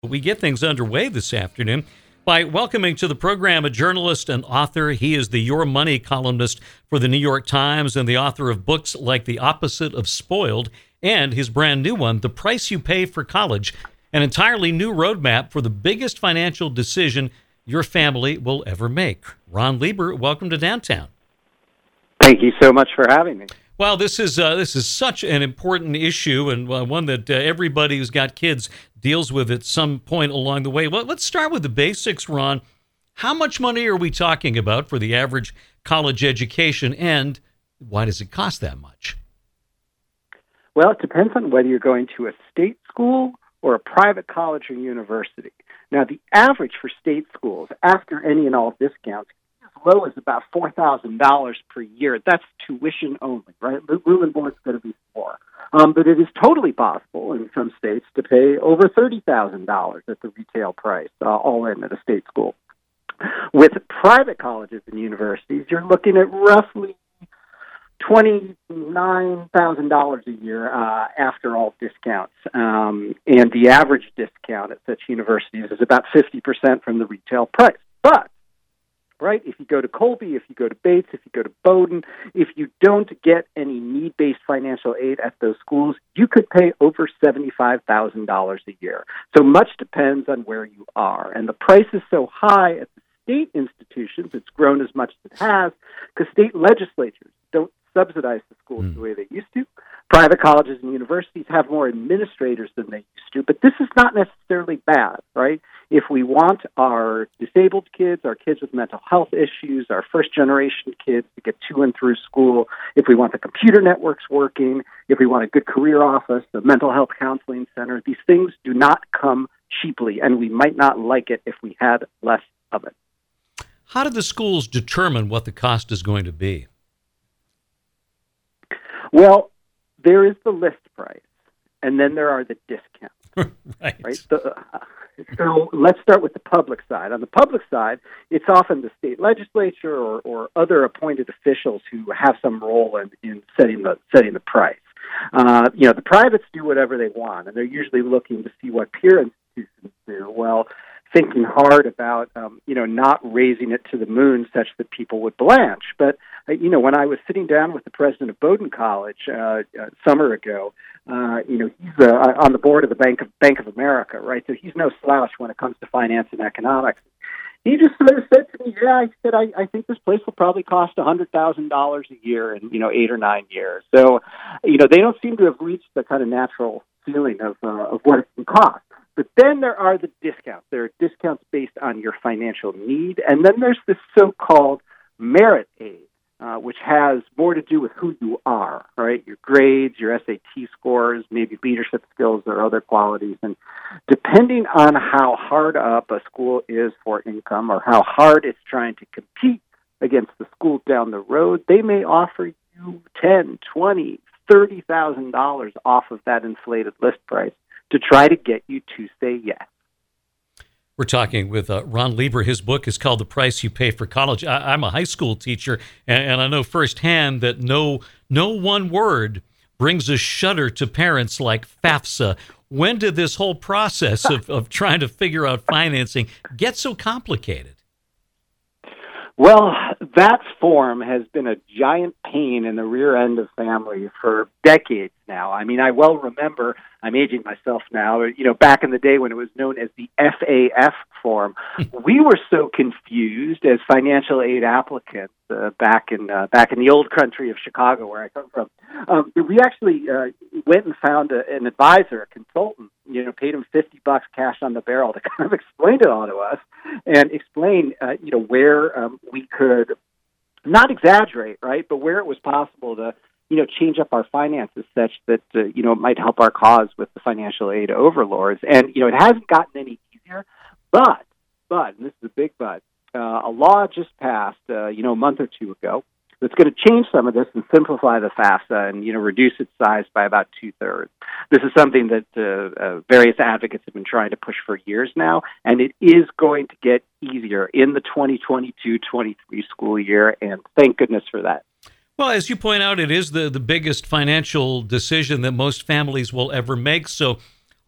We get things underway this afternoon by welcoming to the program a journalist and author. He is the Your Money columnist for the New York Times and the author of books like The Opposite of Spoiled and his brand new one, The Price You Pay for College, an entirely new roadmap for the biggest financial decision your family will ever make. Ron Lieber, welcome to Downtown. Thank you so much for having me. Well, this is such an important issue and one that everybody who's got kids deals with at some point along the way. Well, let's start with the basics, Ron. How much money are we talking about for the average college education, and why does it cost that much? Well, it depends on whether you're going to a state school or a private college or university. Now, the average for state schools, after any and all discounts, low is about $4,000 per year. That's tuition only, right? Room and board's going to be more. But it is totally possible in some states to pay over $30,000 at the retail price, all in at a state school. With private colleges and universities, you're looking at roughly $29,000 a year after all discounts. And the average discount at such universities is about 50% from the retail price. But right? If you go to Colby, if you go to Bates, if you go to Bowdoin, if you don't get any need-based financial aid at those schools, you could pay over $75,000 a year. So much depends on where you are. And the price is so high at the state institutions, it's grown as much as it has, because state legislatures don't subsidize the schools the way they used to. Private colleges and universities have more administrators than they used to, but this is not necessarily bad, right? If we want our disabled kids, our kids with mental health issues, our first-generation kids to get to and through school, if we want the computer networks working, if we want a good career office, a mental health counseling center, these things do not come cheaply, and we might not like it if we had less of it. How do the schools determine what the cost is going to be? Well, there is the list price, and then there are the discounts. Right. So let's start with the public side. On the public side, it's often the state legislature or other appointed officials who have some role in setting the price. The privates do whatever they want, and they're usually looking to see what peer institutions do. Well, thinking hard about, not raising it to the moon such that people would blanch. But, when I was sitting down with the president of Bowdoin College summer ago, he's on the board of the Bank of America, right? So he's no slouch when it comes to finance and economics. He just sort of said to me, I think this place will probably cost $100,000 a year in, 8 or 9 years. So, they don't seem to have reached the kind of natural feeling of what it can cost. But then there are the discounts. There are discounts based on your financial need. And then there's this so-called merit aid, which has more to do with who you are, right? Your grades, your SAT scores, maybe leadership skills or other qualities. And depending on how hard up a school is for income or how hard it's trying to compete against the school down the road, they may offer you $10,000, $20,000, $30,000 off of that inflated list price to try to get you to say yes. We're talking with Ron Lieber. His book is called The Price You Pay for College. I'm a high school teacher, and I know firsthand that no one word brings a shudder to parents like FAFSA. When did this whole process of trying to figure out financing get so complicated? Well, that form has been a giant pain in the rear end of families for decades now. I mean, I well remember, I'm aging myself now, back in the day when it was known as the FAF form, we were so confused as financial aid applicants back in the old country of Chicago, where I come from. We actually went and found an advisor, a consultant, paid him $50 cash on the barrel to kind of explain it all to us and explain, where we could not exaggerate, right, but where it was possible to, change up our finances such that, it might help our cause with the financial aid overlords. And, it hasn't gotten any easier, but, and this is a big but, a law just passed, a month or two ago that's going to change some of this and simplify the FAFSA and, reduce its size by about 2/3. This is something that various advocates have been trying to push for years now, and it is going to get easier in the 2022-23 school year, and thank goodness for that. Well, as you point out, it is the biggest financial decision that most families will ever make. So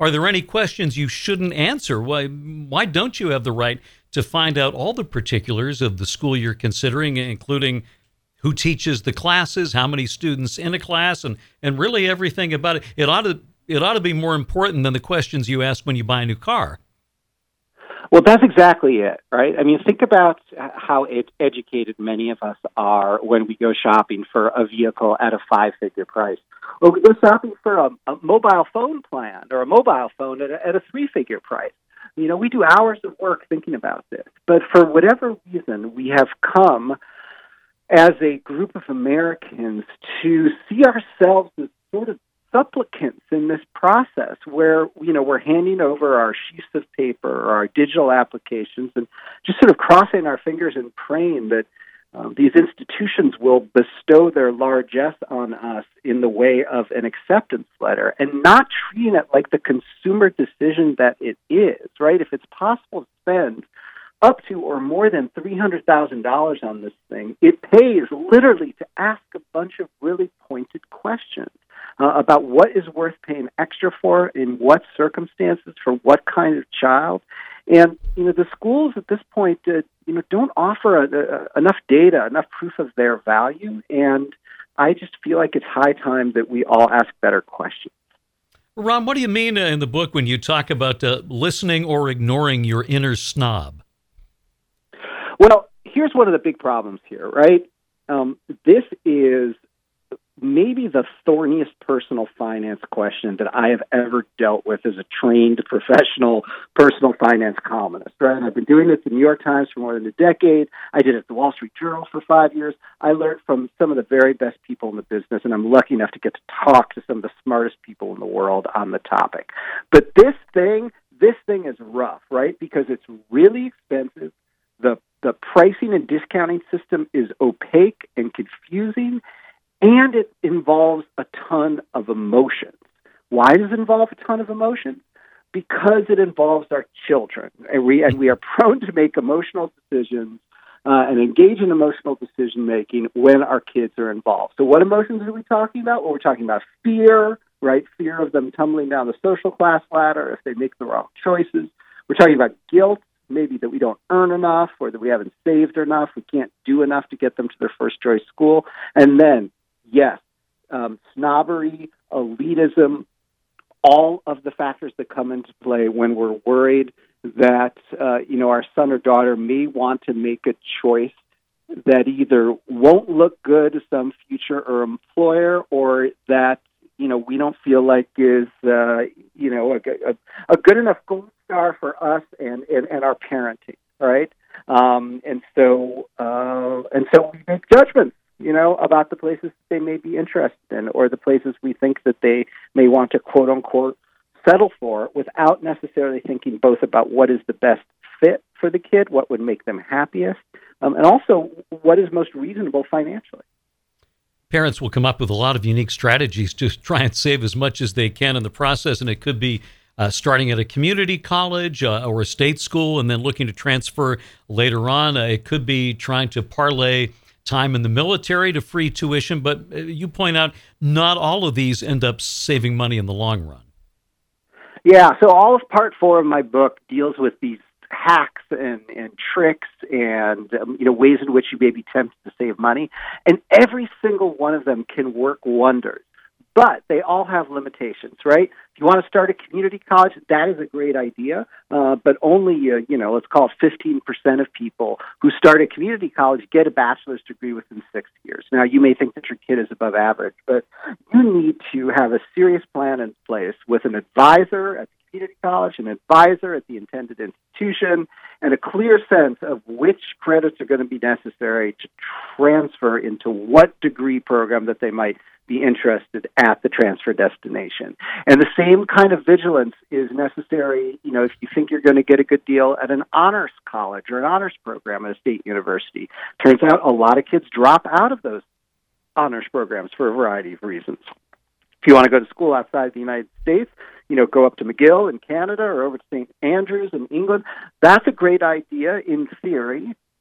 Are there any questions you shouldn't answer? Why don't you have the right to find out all the particulars of the school you're considering, including who teaches the classes, how many students in a class, and really everything about it? It ought to be more important than the questions you ask when you buy a new car. Well, that's exactly it, right? I mean, think about how educated many of us are when we go shopping for a vehicle at a five-figure price. Or we go shopping for a mobile phone plan or a mobile phone at a three-figure price. You know, we do hours of work thinking about this. But for whatever reason, we have come as a group of Americans to see ourselves as sort of supplicants in this process where, you know, we're handing over our sheets of paper or our digital applications and just sort of crossing our fingers and praying that these institutions will bestow their largesse on us in the way of an acceptance letter and not treating it like the consumer decision that it is, right? If it's possible to spend up to or more than $300,000 on this thing, it pays literally to ask a bunch of really pointed questions about what is worth paying extra for, in what circumstances, for what kind of child. And, you know, the schools at this point, don't offer enough data, enough proof of their value. And I just feel like it's high time that we all ask better questions. Ron, what do you mean in the book when you talk about listening or ignoring your inner snob? Well, here's one of the big problems here, right? This is maybe the thorniest personal finance question that I have ever dealt with as a trained professional personal finance columnist, right? I've been doing this at the New York Times for more than a decade. I did it at the Wall Street Journal for 5 years. I learned from some of the very best people in the business, and I'm lucky enough to get to talk to some of the smartest people in the world on the topic. But this thing is rough, right? Because it's really expensive. The pricing and discounting system is opaque and confusing, and it involves a ton of emotions. Why does it involve a ton of emotions? Because it involves our children, and we are prone to make emotional decisions and engage in emotional decision-making when our kids are involved. So what emotions are we talking about? Well, we're talking about fear, right? Fear of them tumbling down the social class ladder if they make the wrong choices. We're talking about guilt, maybe that we don't earn enough or that we haven't saved enough. We can't do enough to get them to their first choice school. And then, yes, snobbery, elitism, all of the factors that come into play when we're worried that, our son or daughter may want to make a choice that either won't look good to some future or employer or that, we don't feel like is, a good enough gold star for us and our parenting, right? And so we make judgments, about the places they may be interested in or the places we think that they may want to, quote unquote, settle for without necessarily thinking both about what is the best fit for the kid, what would make them happiest, and also what is most reasonable financially. Parents will come up with a lot of unique strategies to try and save as much as they can in the process, and it could be starting at a community college or a state school and then looking to transfer later on. It could be trying to parlay time in the military to free tuition, but you point out not all of these end up saving money in the long run. Yeah, so all of part 4 of my book deals with these hacks and tricks and ways in which you may be tempted to save money, and every single one of them can work wonders. But they all have limitations, right? If you want to start a community college, that is a great idea, but only, let's call it 15% of people who start a community college get a bachelor's degree within 6 years. Now, you may think that your kid is above average, but you need to have a serious plan in place with an advisor at the community college, an advisor at the intended institution, and a clear sense of which credits are going to be necessary to transfer into what degree program that they might be interested at the transfer destination. And the same kind of vigilance is necessary, if you think you're going to get a good deal at an honors college or an honors program at a state university. Turns out a lot of kids drop out of those honors programs for a variety of reasons. If you want to go to school outside the United States, go up to McGill in Canada or over to St. Andrews in England. That's a great idea in theory,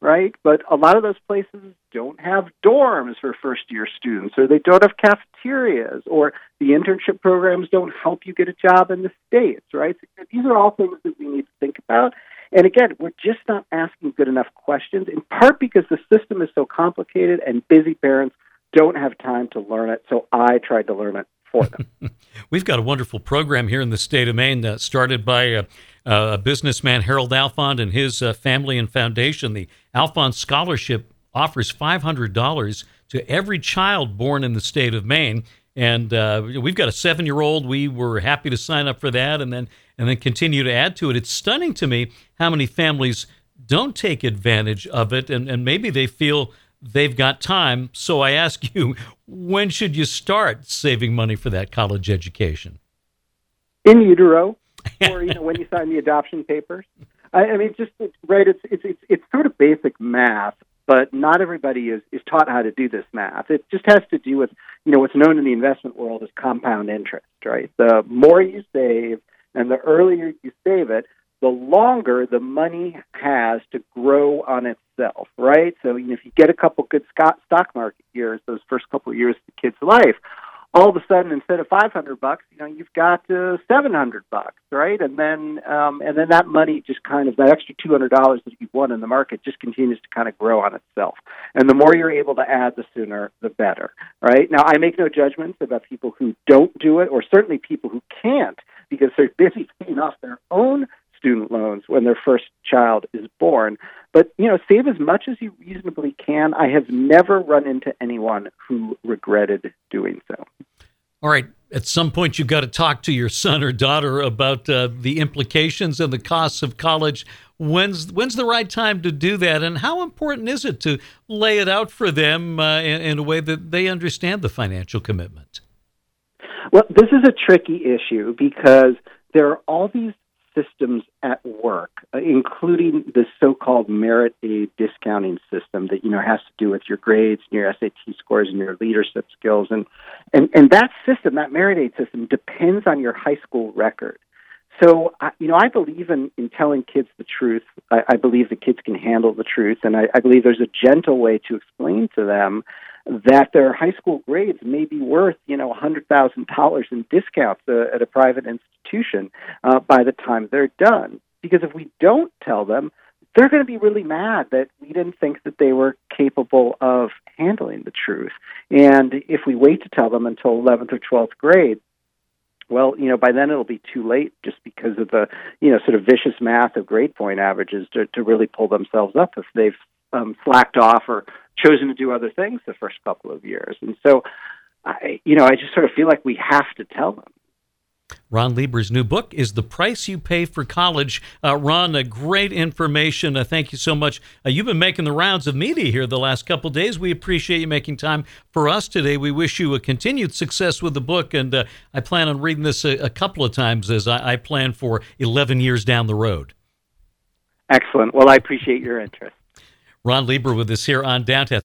right? But a lot of those places don't have dorms for first-year students, or they don't have cafeterias, or the internship programs don't help you get a job in the States, right? So these are all things that we need to think about. And again, we're just not asking good enough questions, in part because the system is so complicated and busy parents don't have time to learn it, so I tried to learn it for them. We've got a wonderful program here in the state of Maine that started by a businessman, Harold Alfond, and his family and foundation. The Alfond Scholarship offers $500 to every child born in the state of Maine. And we've got a 7-year-old. We were happy to sign up for that and then continue to add to it. It's stunning to me how many families don't take advantage of it, and maybe they feel they've got time. So I ask you, when should you start saving money for that college education? In utero, or when you sign the adoption papers. I mean, just right. It's sort of basic math, but not everybody is taught how to do this math. It just has to do with what's known in the investment world as compound interest, right? The more you save and the earlier you save it, the longer the money has to grow on itself, right? So if you get a couple good stock market years, those first couple of years of the kid's life, all of a sudden, instead of $500, you've got $700, right? And then that money just kind of, that extra $200 that you've won in the market just continues to kind of grow on itself. And the more you're able to add, the sooner, the better, right? Now, I make no judgments about people who don't do it, or certainly people who can't because they're busy paying off their own student loans when their first child is born. But, save as much as you reasonably can. I have never run into anyone who regretted doing so. All right. At some point, you've got to talk to your son or daughter about the implications and the costs of college. When's the right time to do that? And how important is it to lay it out for them in a way that they understand the financial commitment? Well, this is a tricky issue because there are all these systems at work, including the so-called merit aid discounting system that has to do with your grades and your SAT scores and your leadership skills, and that system, that merit aid system, depends on your high school record. So I believe in telling kids the truth. I believe the kids can handle the truth, and I believe there's a gentle way to explain to them that their high school grades may be worth, $100,000 in discounts at a private institution by the time they're done. Because if we don't tell them, they're going to be really mad that we didn't think that they were capable of handling the truth. And if we wait to tell them until 11th or 12th grade, well, by then it'll be too late just because of the, sort of vicious math of grade point averages to really pull themselves up if they've slacked off or chosen to do other things the first couple of years. And so, I just sort of feel like we have to tell them. Ron Lieber's new book is The Price You Pay for College. Ron, great information. Thank you so much. You've been making the rounds of media here the last couple of days. We appreciate you making time for us today. We wish you a continued success with the book, and I plan on reading this a couple of times as I plan for 11 years down the road. Excellent. Well, I appreciate your interest. Ron Lieber with us here on Downtown.